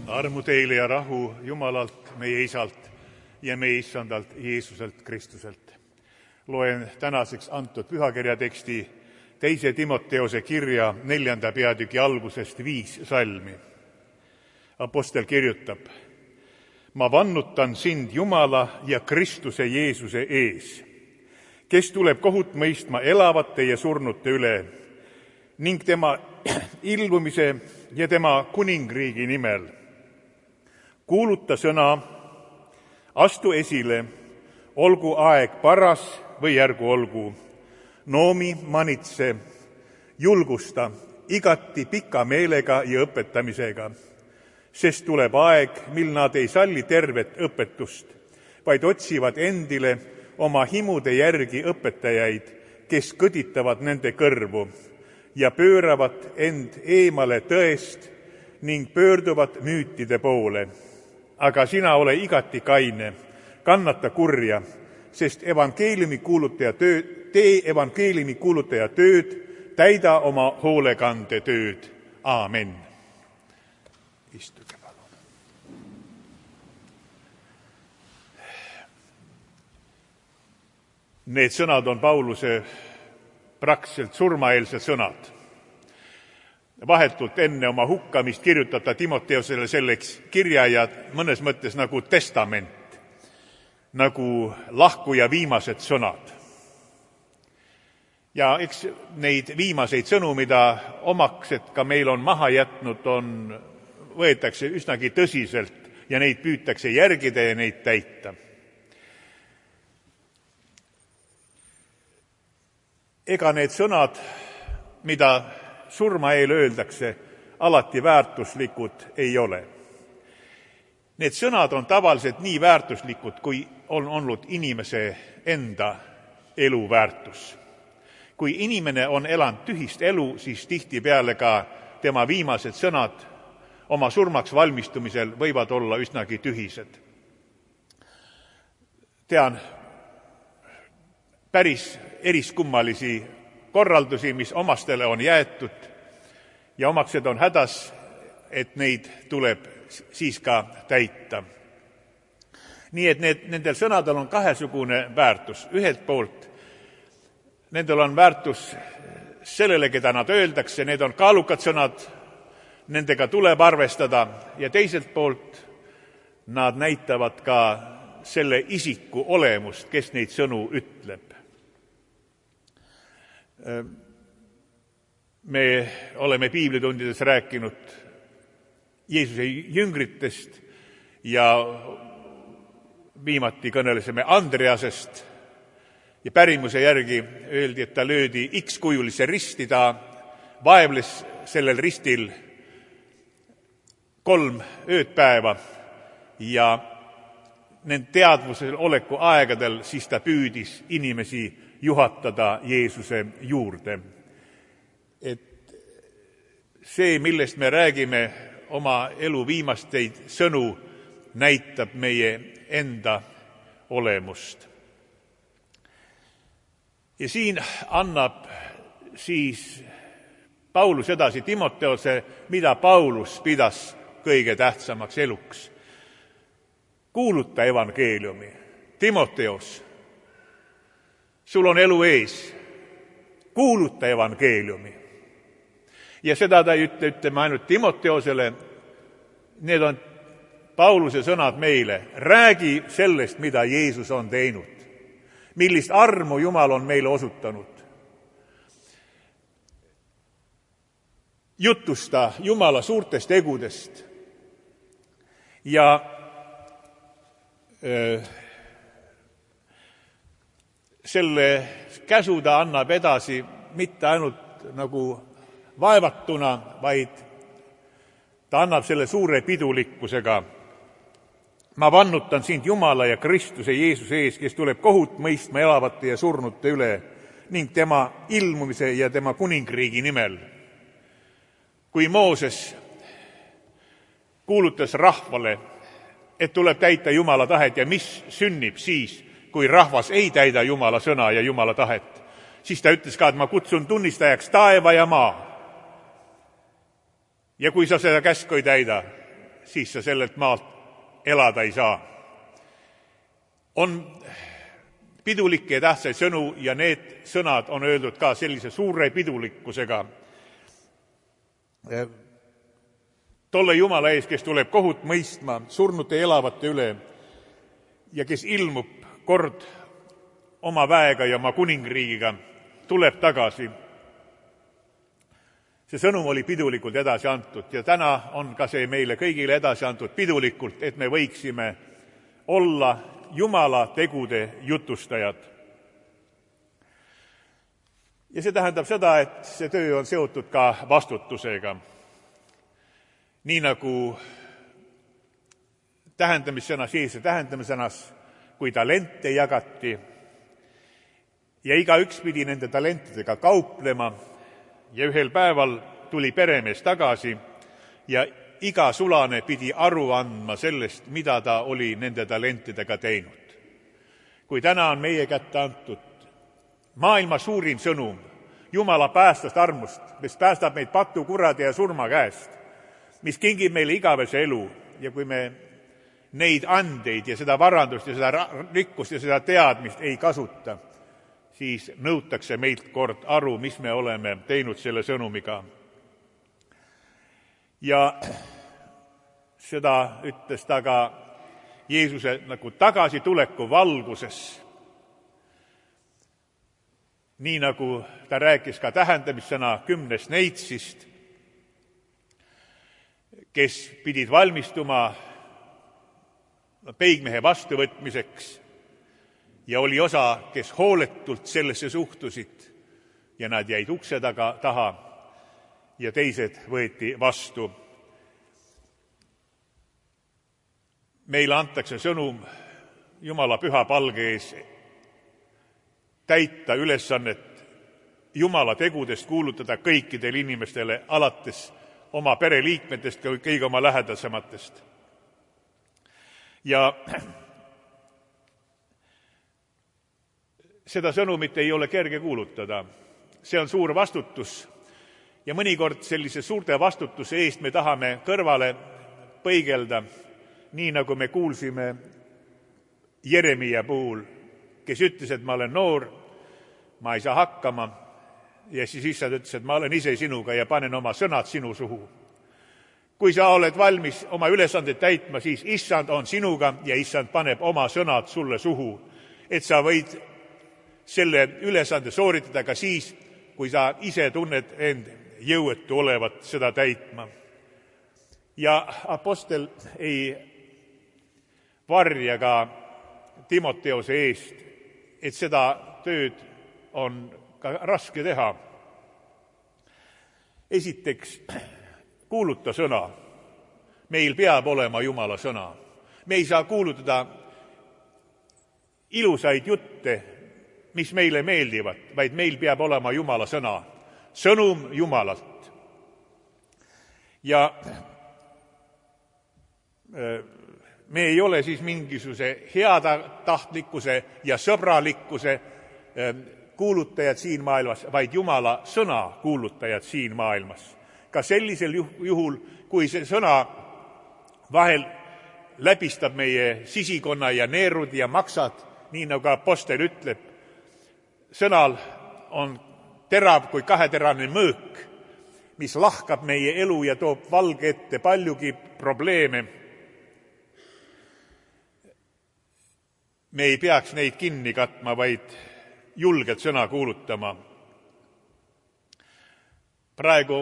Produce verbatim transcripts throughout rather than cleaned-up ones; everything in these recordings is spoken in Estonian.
Armu teile ja rahu Jumalalt, meie Isalt ja meie Issandalt Jeesuselt Kristuselt. Loen tänaseks antud pühakirja teksti teise Timoteose kirja neljanda peatüki algusest viis salmi. Apostel kirjutab: Ma vannutan sind Jumala ja Kristuse Jeesuse ees, kes tuleb kohut mõistma elavate ja surnute üle ning tema ilmumise ja tema kuningriigi nimel. Kuuluta sõna, astu esile, olgu aeg paras või ärgu olgu, noomi, manitse, julgusta igati pika meelega ja õpetamisega, sest tuleb aeg, mil nad ei salli tervet õpetust, vaid otsivad endile oma himude järgi õpetajaid, kes kõditavad nende kõrvu ja pööravad end eemale tõest ning pöörduvad müütide poole. Aga sina ole igati kaine, kannata kurja, sest evangeeliumi kuulutaja tööd, tee evangeeliumi kuulutaja tööd, täida oma hoolekande tööd. Aamen. Istuge palun. Need sõnad on Pauluse praktiliselt surmaeelsed sõnad. Vahetult enne oma hukkamist kirjutab ta Timoteosele selleks kirja ja mõnes mõttes nagu testament, nagu lahkuja viimased sõnad. Ja eks neid viimaseid sõnu, mida omaksed ka meil on maha jätnud, on, võetakse üsnagi tõsiselt ja neid püütakse järgida ja neid täita. Ega need sõnad, mida surma eel öeldakse, alati väärtuslikud ei ole. Need sõnad on tavaliselt nii väärtuslikud, kui on olnud inimese enda elu väärtus. Kui inimene on elanud tühist elu, siis tihtipeale ka tema viimased sõnad oma surmaks valmistumisel võivad olla üsnagi tühised. Tean päris eriskummalisi korraldusi, mis omastele on jäetud ja omaksed on hädas, et neid tuleb siis ka täita. Nii et need, nendel sõnadel on kahesugune väärtus. Ühelt poolt nendel on väärtus sellele, keda nad öeldakse, need on kaalukad sõnad, nendega tuleb arvestada ja teiselt poolt nad näitavad ka selle isiku olemust, kes neid sõnu ütleb. Me oleme piiblitundides rääkinud Jeesuse jüngritest ja viimati kõnelesime Andreasest ja pärimuse järgi öeldi, et ta löödi X-kujulise risti, ta vaevles sellel ristil kolm öödpäeva ja nende teadvusel oleku aegadel siis ta püüdis inimesi juhatada Jeesuse juurde. Et see, millest me räägime oma elu viimasteid sõnu, näitab meie enda olemust. Ja siin annab siis Paulus edasi Timoteose, mida Paulus pidas kõige tähtsamaks eluks. Kuuluta evangeeliumi. Timoteos, sul on elu ees. Kuuluta evangeeliumi. Ja seda ta ei ütle, ütleme ainult Timoteosele. Need on Pauluse sõnad meile. Räägi sellest, mida Jeesus on teinud. Millist armu Jumal on meile osutanud. Jutusta Jumala suurtest tegudest. Ja öö, selle käsu ta annab edasi mitte ainult nagu vaevatuna, vaid ta annab selle suure pidulikkusega. Ma vannutan sind Jumala ja Kristuse Jeesuse ees, kes tuleb kohut mõistma elavate ja surnute üle ning tema ilmumise ja tema kuningriigi nimel. Kui Mooses kuulutas rahvale, et tuleb täita Jumala tahet ja mis sünnib siis, kui rahvas ei täida Jumala sõna ja Jumala tahet, siis ta ütles ka, et ma kutsun tunnistajaks taeva ja maa. Ja kui sa seda käsku ei täida, siis sa sellelt maalt elada ei saa. On pidulikke ja tähtsaid sõnu ja need sõnad on öeldud ka sellise suure pidulikkusega. Tolle Jumala ees, kes tuleb kohut mõistma surnute ja elavate üle ja kes ilmub kord oma väega ja oma kuningriigiga, tuleb tagasi. See sõnum oli pidulikult edasi antud ja täna on ka see meile kõigile edasi antud pidulikult, et me võiksime olla Jumala tegude jutustajad. Ja see tähendab seda, et see töö on seotud ka vastutusega. Nii nagu tähendamissõnas, Jeesuse tähendamissõnas, kui talente jagati ja igaüks pidi nende talentidega kauplema ja ühel päeval tuli peremees tagasi ja iga sulane pidi aru andma sellest, mida ta oli nende talentidega teinud. Kui täna on meie kätte antud maailma suurim sõnum Jumala päästast armust, mis päästab meid patu, kurade ja surma käest, mis kingib meile igavese elu ja kui me neid andeid ja seda varandust ja seda rikkust ja seda teadmist ei kasuta, siis nõutakse meilt kord aru, mis me oleme teinud selle sõnumiga. Ja seda ütles ta ka Jeesuse nagu tagasituleku valguses. Nii nagu ta rääkis ka tähendamissõna kümnest neitsist, kes pidid valmistuma peigmehe vastuvõtmiseks ja oli osa, kes hooletult sellesse suhtusid ja nad jäid ukse taga, taha ja teised võeti vastu. Meile antakse sõnum Jumala püha palge ees täita ülesannet Jumala tegudest kuulutada kõikidele inimestele, alates oma pereliikmetest, kõige oma lähedasematest. Ja seda sõnumit ei ole kerge kuulutada. See on suur vastutus ja mõnikord sellise suurte vastutuse eest me tahame kõrvale põigelda, nii nagu me kuulsime Jeremia puhul, kes ütles, et ma olen noor, ma ei saa hakkama ja siis issand ütles, et ma olen ise sinuga ja panen oma sõnad sinu suhu. Kui sa oled valmis oma ülesandeid täitma, siis issand on sinuga ja issand paneb oma sõnad sulle suhu, et sa võid selle ülesande sooritada ka siis, kui sa ise tunned end jõuetu olevat seda täitma. Ja apostel ei varja ka Timoteose eest, et seda tööd on ka raske teha. Esiteks, kuuluta sõna. Meil peab olema Jumala sõna. Me ei saa kuulutada ilusaid jutte, mis meile meeldivad, vaid meil peab olema Jumala sõna. Sõnum Jumalalt. Ja me ei ole siis mingisuguse heatahtlikkuse ja sõbralikkuse kuulutajad siin maailmas, vaid Jumala sõna kuulutajad siin maailmas. Ka sellisel juhul, kui see sõna vahel läbistab meie sisikonna ja neerud ja maksad, nii nagu apostel ütleb, sõnal on terav kui kaheterane mõõk, mis lahkab meie elu ja toob valge ette paljugi probleeme. Me ei peaks neid kinni katma, vaid julgelt sõna kuulutama. Praegu,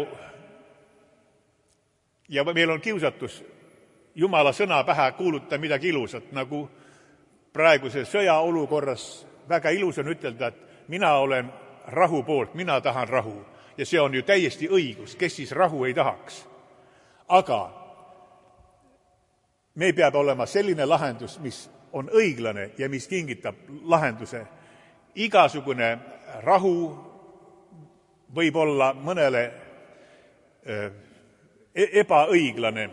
ja meil on kiusatus Jumala sõna pähe kuuluta midagi ilusat, nagu praeguse sõjaolukorras väga ilus on ütelda, et mina olen rahu poolt, mina tahan rahu. Ja see on ju täiesti õigus, kes siis rahu ei tahaks. Aga me peab olema selline lahendus, mis on õiglane ja mis kingitab lahenduse. Igasugune rahu võib olla mõnele ebaõiglane.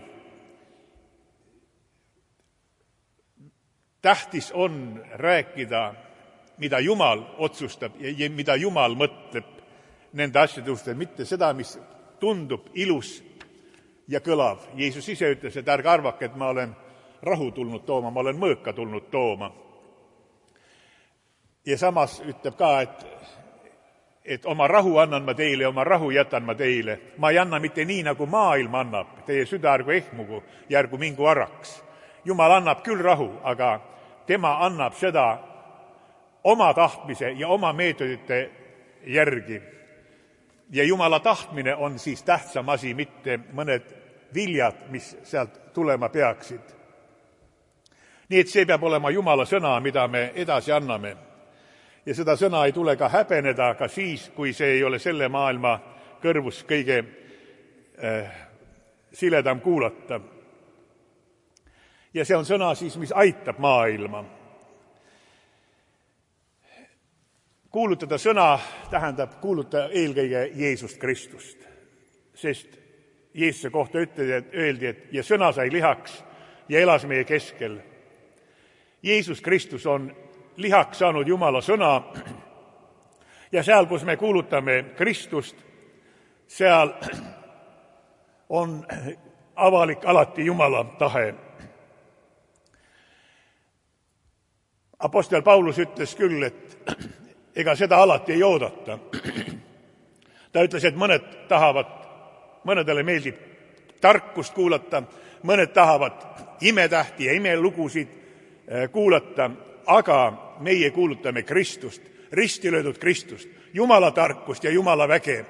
Tähtis on rääkida, mida Jumal otsustab ja mida Jumal mõtleb nende asjade suhtes, mitte seda, mis tundub ilus ja kõlav. Jeesus ise ütles, et ärge arvake, et ma olen rahu tulnud tooma, ma olen mõõka tulnud tooma. Ja samas ütleb ka, et, et oma rahu annan ma teile, oma rahu jätan ma teile. Ma ei anna mitte nii, nagu maailm annab. Teie süda ärgu ehmugu ja ärgu mingu arraks. Jumal annab küll rahu, aga tema annab seda oma tahtmise ja oma meetodite järgi. Ja Jumala tahtmine on siis tähtsam asi, mitte mõned viljad, mis sealt tulema peaksid. Nii et see peab olema Jumala sõna, mida me edasi anname. Ja seda sõna ei tule ka häbeneda, ka siis, kui see ei ole selle maailma kõrvus kõige äh, siledam kuulata. Ja see on sõna siis, mis aitab maailma. Kuulutada sõna tähendab kuulutada eelkõige Jeesust Kristust, sest Jeesuse kohta öeldi, et ja sõna sai lihaks ja elas meie keskel. Jeesus Kristus on lihaks saanud Jumala sõna ja seal, kus me kuulutame Kristust, seal on avalik alati Jumala tahe. Apostel Paulus ütles küll, et ega seda alati ei oodata. Ta ütles, et mõned tahavad, mõnedele meeldib tarkust kuulata, mõned tahavad imetähti ja imelugusid kuulata, aga meie kuulutame Kristust, risti löödud Kristust, Jumala tarkust ja Jumala väge.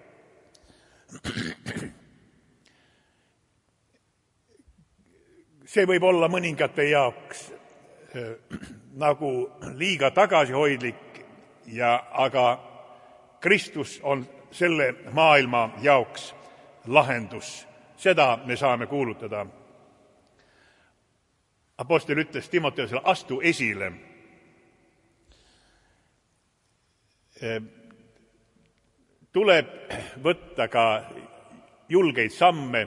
See võib olla mõningate jaoks nagu liiga tagasihoidlik, ja aga Kristus on selle maailma jaoks lahendus. Seda me saame kuulutada. Apostel ütles Timoteusele, astu esile. Tuleb võtta ka julgeid samme.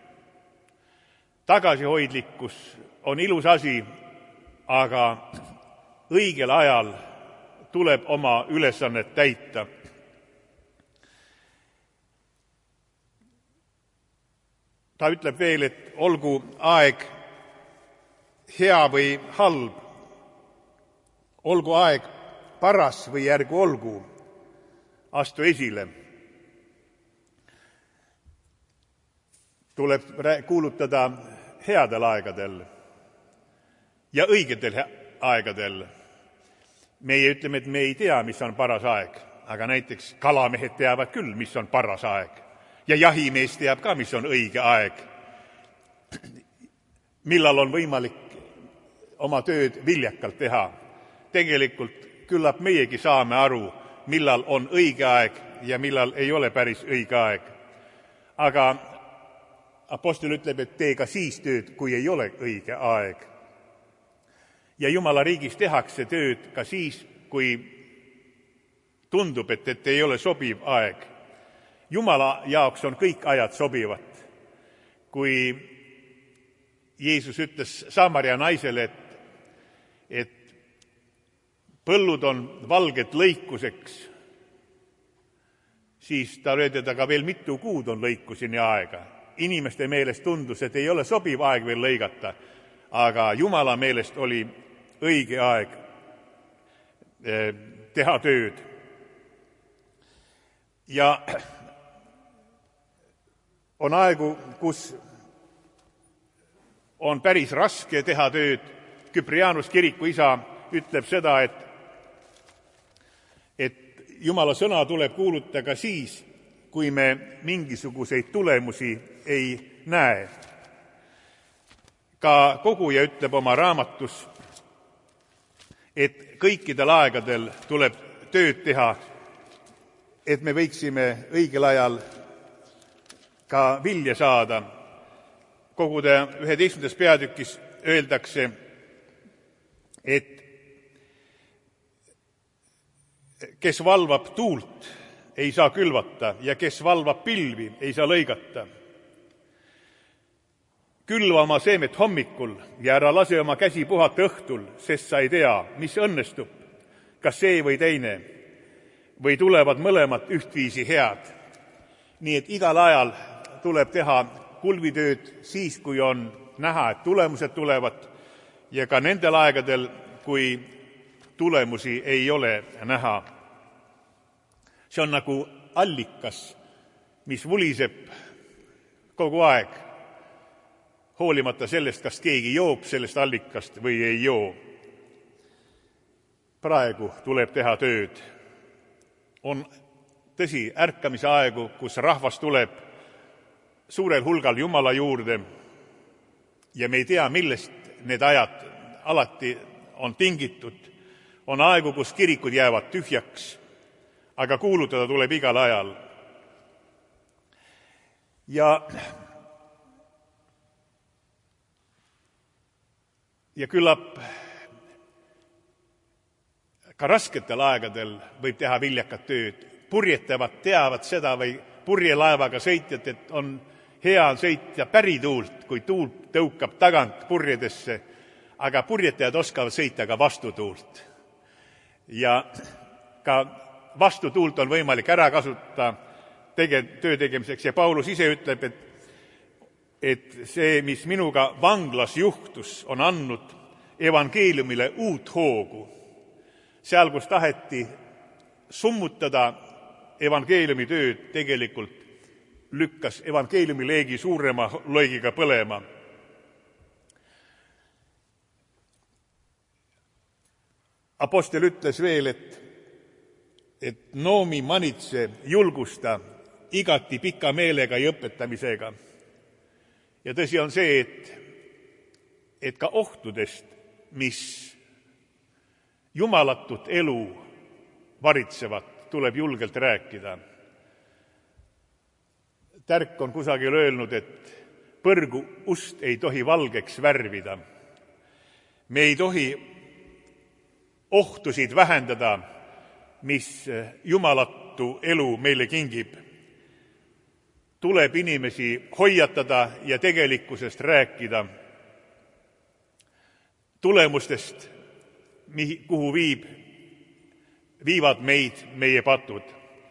Tagasihoidlikkus on ilus asi, aga õigel ajal tuleb oma ülesannet täita. Ta ütleb veel, et olgu aeg hea või halb, olgu aeg paras või ärgu olgu, astu esile. Tuleb kuulutada headel aegadel ja õigetel aegadel. Meie ütleme, et me ei tea, mis on paras aeg, aga näiteks kalamehed teavad küll, mis on paras aeg. Ja jahimees teab ka, mis on õige aeg. Millal on võimalik oma tööd viljakalt teha. Tegelikult küllap meiegi saame aru, millal on õige aeg ja millal ei ole päris õige aeg. Aga apostel ütleb, et tee ka siis tööd, kui ei ole õige aeg. Ja Jumala riigis tehakse tööd ka siis, kui tundub, et, et ei ole sobiv aeg. Jumala jaoks on kõik ajad sobivad. Kui Jeesus ütles Samaria naisele, et, et põllud on valged lõikuseks, siis ta öeldi, aga veel mitu kuud on lõikuseni aega. Inimeste meelest tundus, et ei ole sobiv aeg veel lõigata, aga Jumala meelest oli õige aeg teha tööd. Ja on aegu, kus on päris raske teha tööd. Küprianus kiriku isa ütleb seda, et, et Jumala sõna tuleb kuulutada ka siis, kui me mingisuguseid tulemusi ei näe. Ka koguja ütleb oma raamatus, et kõikidel aegadel tuleb tööd teha, et me võiksime õigel ajal ka vilja saada. Kogude üheteistkümnendas peatükis öeldakse, et kes valvab tuult, ei saa külvata ja kes valvab pilvi, ei saa lõigata. Külva oma seemet hommikul ja ära lase oma käsi puhata õhtul, sest sa ei tea, mis õnnestub, kas see või teine, või tulevad mõlemad ühtviisi head. Nii et igal ajal tuleb teha kulvitööd siis, kui on näha, et tulemused tulevad, ja ka nendel aegadel, kui tulemusi ei ole näha. See on nagu allikas, mis vuliseb kogu aeg, hoolimata sellest, kas keegi joob sellest allikast või ei joo. Praegu tuleb teha tööd. On tõsi ärkamise aegu, kus rahvas tuleb suurel hulgal Jumala juurde ja me ei tea, millest need ajad alati on tingitud. On aegu, kus kirikud jäävad tühjaks, aga kuulutada tuleb igal ajal. Ja, ja küllap ka rasketel aegadel võib teha viljakat tööd. Purjetavad teavad seda või purjelaevaga sõitjad, et on hea sõita pärituult, kui tuul tõukab tagant purjedesse, aga purjetajad oskavad sõita ka vastutuult. Ja ka vastutuult on võimalik ära kasutada tege, töö tegemiseks ja Paulus ise ütleb, et, et see, mis minuga vanglas juhtus, on andnud evangeeliumile uut hoogu. Seal, kus taheti summutada evangeeliumi tööd, tegelikult lükkas evangeeliumi leegi suurema loegiga põlema. Apostel ütles veel, et, et noomi manitse julgusta igati pika meelega ja õpetamisega. Ja tõsi on see, et, et ka ohtudest, mis jumalatut elu varitsevat, tuleb julgelt rääkida. Tärk on kusagil öelnud, et põrgu ust ei tohi valgeks värvida. Me ei tohi ohtusid vähendada, mis jumalatu elu meile kingib. Tuleb inimesi hoiatada ja tegelikkusest rääkida. Tulemustest, kuhu viib, viivad meid meie patud.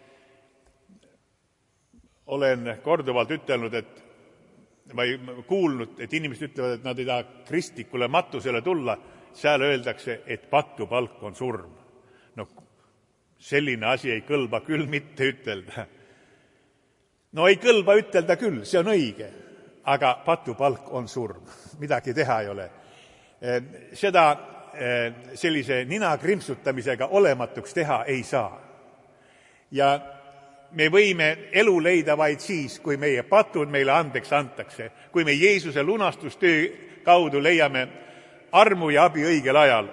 Olen korduvalt ütelnud, et või kuulnud, et inimesed ütlevad, et nad ei taha kristlikule matusele tulla, seal öeldakse, et patupalk on surm. No selline asi ei kõlba küll mitte ütelda. No ei kõlba ütelda küll, see on õige, aga patupalk on surm. Midagi teha ei ole. Seda sellise nina krimpsutamisega olematuks teha ei saa. Ja me võime elu leida vaid siis, kui meie patud meile andeks antakse, kui me Jeesuse lunastustöö kaudu leiame armu ja abi õigel ajal.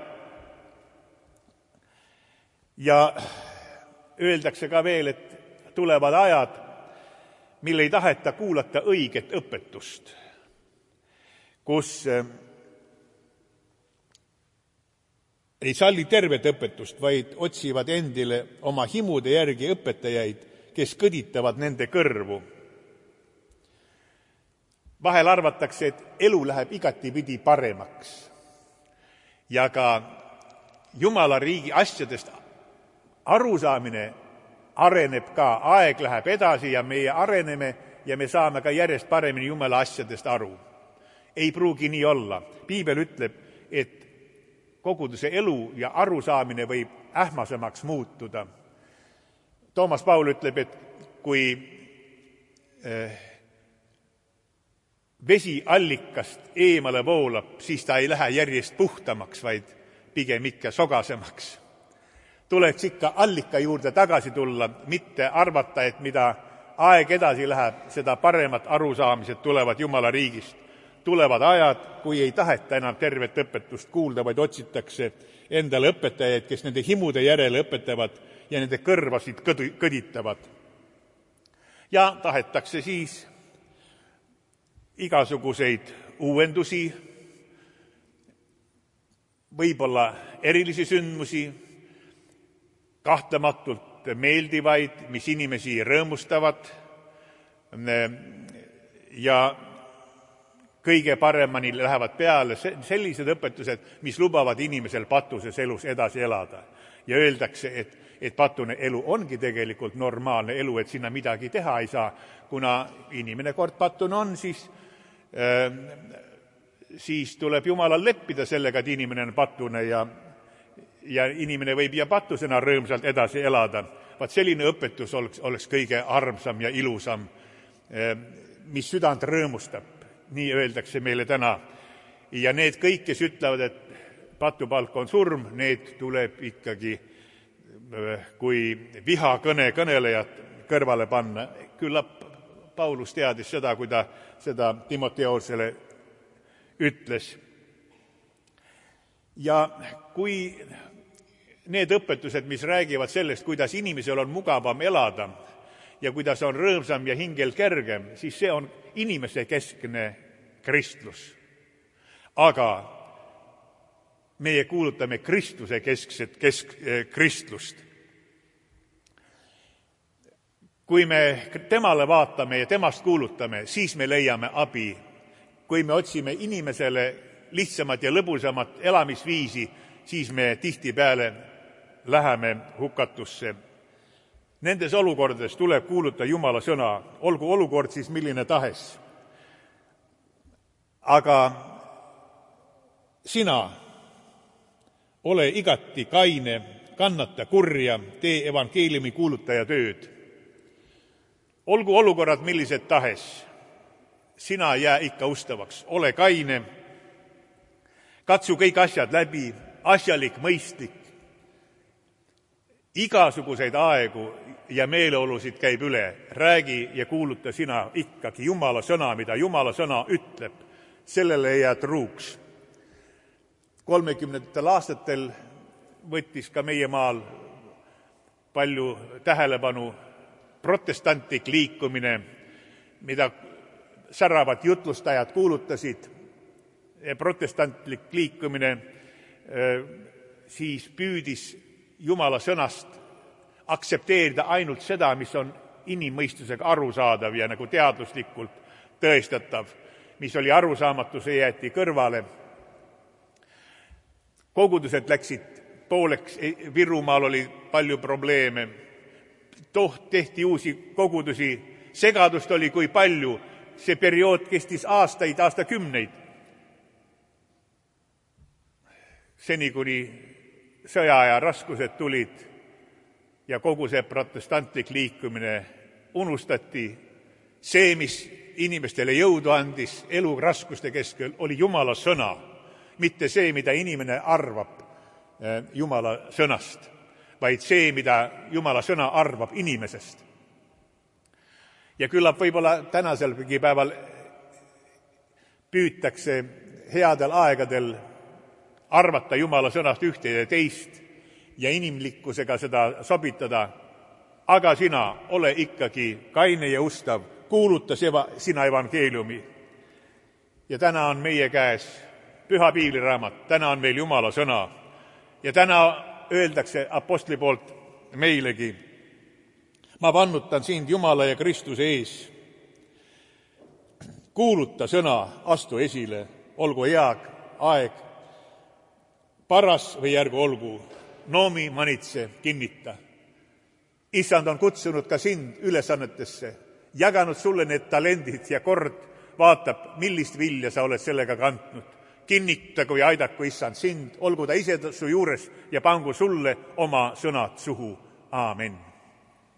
Ja öeldakse ka veel, et tulevad ajad, mille ei taheta kuulata õiget õpetust, kus ei salli tervet õpetust, vaid otsivad endile oma himude järgi õpetajaid, kes kõditavad nende kõrvu. Vahel arvatakse, et elu läheb igatipidi paremaks. Ja ka Jumala riigi asjadest arusaamine areneb ka, aeg läheb edasi ja meie areneme ja me saame ka järjest paremini Jumala asjadest aru. Ei pruugi nii olla. Piibel ütleb, et koguduse elu ja arusaamine võib ähmasemaks muutuda. Toomas Paul ütleb, et kui vesi allikast eemale voolab, siis ta ei lähe järjest puhtamaks, vaid pigem ikka sogasemaks. Tuleks ikka allika juurde tagasi tulla, mitte arvata, et mida aeg edasi läheb, seda paremat arusaamised tulevad Jumala riigist. Tulevad ajad, kui ei taheta enam tervet õpetust kuulda, vaid otsitakse endale õpetajaid, kes nende himude järele õpetavad ja nende kõrvasid kõditavad. Ja tahetakse siis igasuguseid uuendusi, võib-olla erilisi sündmusi, kahtlematult meeldivaid, mis inimesi rõõmustavad ja kõige paremini lähevad peale sellised õpetused, mis lubavad inimesel patuses elus edasi elada. Ja öeldakse, et, et patune elu ongi tegelikult normaalne elu, et sinna midagi teha ei saa. Kuna inimene kord patune on, siis, äh, siis tuleb Jumalal leppida sellega, et inimene on patune ja, ja inimene võib ja patusena rõõmsalt edasi elada. Vaat selline õpetus oleks, oleks kõige armsam ja ilusam, äh, mis südant rõõmustab. Nii öeldakse meile täna. Ja need kõik, kes ütlevad, et patupalk on surm, need tuleb ikkagi kui vihakõne kõnelejat kõrvale panna. Küllap Paulus teadis seda, kui ta seda Timoteosele ütles. Ja kui need õpetused, mis räägivad sellest, kuidas inimesel on mugavam elada ja kuidas on rõõmsam ja hingel kergem, siis see on inimese keskne kristlus. Aga meie kuulutame Kristuse keskset kesk, kristlust. Kui me temale vaatame ja temast kuulutame, siis me leiame abi. Kui me otsime inimesele lihtsamat ja lõbusamat elamisviisi, siis me tihtipeale läheme hukatusse. Nendes olukordades tuleb kuuluta Jumala sõna, olgu olukord siis milline tahes. Aga sina ole igati kaine, kannata kurja, tee evangeeliumi kuulutaja tööd. Olgu olukorrad millised tahes, sina jää ikka ustavaks, ole kaine, katsu kõik asjad läbi, asjalik, mõistlik. Igasuguseid aegu ja meeleolusid käib üle, räägi ja kuuluta sina ikkagi Jumala sõna, mida Jumala sõna ütleb, sellele ei jää truuks. kolmekümnendatel aastatel võttis ka meie maal palju tähelepanu protestantlik liikumine, mida säravad jutlustajad kuulutasid. Protestantlik liikumine siis püüdis Jumala sõnast aksepteerida ainult seda, mis on inimmõistusega arusaadav ja nagu teaduslikult tõestatav, mis oli arusaamatu, see jäeti kõrvale. Kogudused läksid pooleks, Virumaal oli palju probleeme, toht tehti uusi kogudusi, segadust oli kui palju, see periood kestis aastaid, aastakümneid. Seni, kuni sõjaaja raskused tulid ja kogu see protestantlik liikumine unustati, see, mis inimestele jõudu andis elu raskuste keskel, oli Jumala sõna, mitte see, mida inimene arvab Jumala sõnast, vaid see, mida Jumala sõna arvab inimesest. Ja küllap võib-olla tänaselgi päeval püütakse headel aegadel arvata Jumala sõnast ühte ja teist ja inimlikkusega seda sobitada, aga sina ole ikkagi kaine ja ustav, kuuluta sina evangeeliumi. Ja täna on meie käes püha piibliraamat, täna on meil Jumala sõna ja täna öeldakse apostli poolt meilegi: ma vannutan sind Jumala ja Kristuse ees. Kuuluta sõna, astu esile, olgu eag, aeg, paras või järgu olgu, noomi, manitse, kinnita. Issand on kutsunud ka sind ülesannetesse, jaganud sulle need talendid ja kord vaatab, millist vilja sa oled sellega kantnud. Kinnitagu ja aidaku Issand sind, olgu ta ise su juures ja pangu sulle oma sõnad suhu. Aamen.